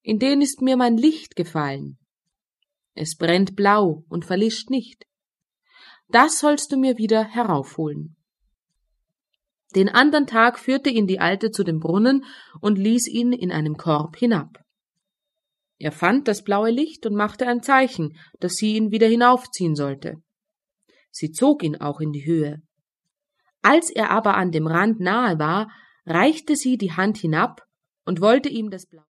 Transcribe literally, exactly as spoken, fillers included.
in den ist mir mein Licht gefallen. Es brennt blau und verlischt nicht. Das sollst du mir wieder heraufholen. Den andern Tag führte ihn die Alte zu dem Brunnen und ließ ihn in einem Korb hinab. Er fand das blaue Licht und machte ein Zeichen, dass sie ihn wieder hinaufziehen sollte. Sie zog ihn auch in die Höhe. Als er aber an dem Rand nahe war, reichte sie die Hand hinab und wollte ihm das blaue